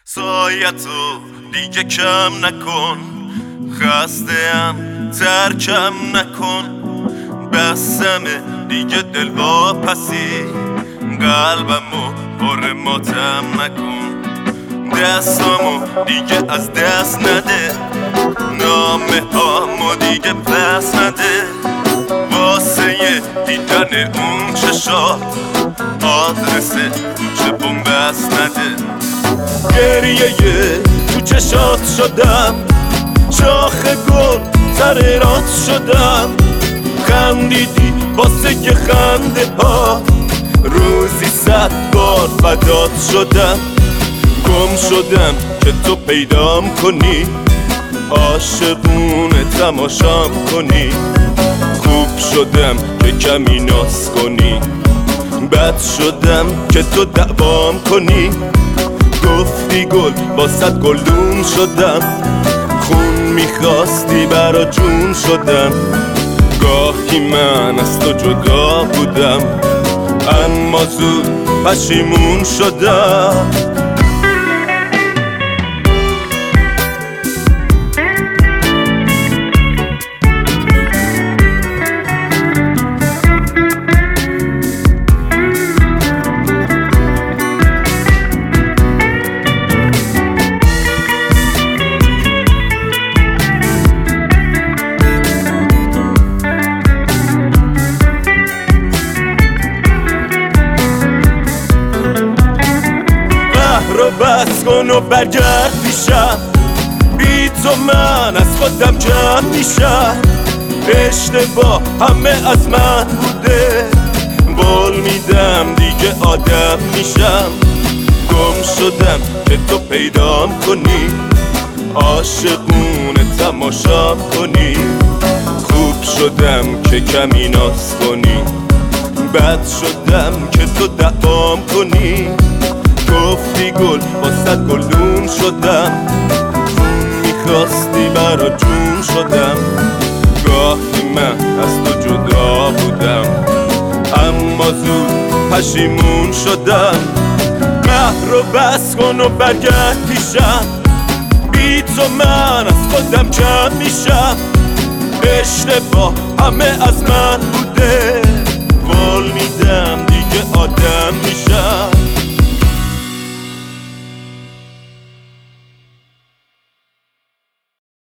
سایتو دیگه کم نکن، خسته‌ام ترکم نکن. بسمه دیگه دل واپسی، قلبمو پر ماتم نکن. دستامو دیگه از دست نده، نامه هامو دیگه پس نده. واسه دیدن اون چشات آدرس کوچه بومبست نده. گریه تو چشات شدم، شاخ گل سر رات شدم. خندیدی واسه که خنده ها، روزی 100 بار فدات شدم. گم شدم که تو پیدام کنی، عاشقونه تماشام کنی. خوب شدم که کمی ناز کنی، بد شدم که تو دعوام کنی. گفتی گل با 100 گلدون شدم، خون میخواستی برا جون شدم. گاهی من از تو جدا بودم، اما زود پشیمون شدم. رو بس کن و برگرد پیشم، بی تو من از خودم جمع میشم. اشتباه همه از من بوده، بول میدم دیگه آدم میشم. گم شدم که تو پیدام کنی، عاشقونه تماشام کنی. خوب شدم که کمی ناز کنی، بد شدم که تو دعوام کنی. گفتی گل با 100 گلدون شدم، خون میخواستی برا جون شدم. گاهی من از تو جدا بودم، اما زود پشیمون شدم. مهر رو بس کن و برگرد پیشم، بی تو من از خودم جمع میشم. اشتباه همه از من بوده، قول میدم دیگه آدم میشم.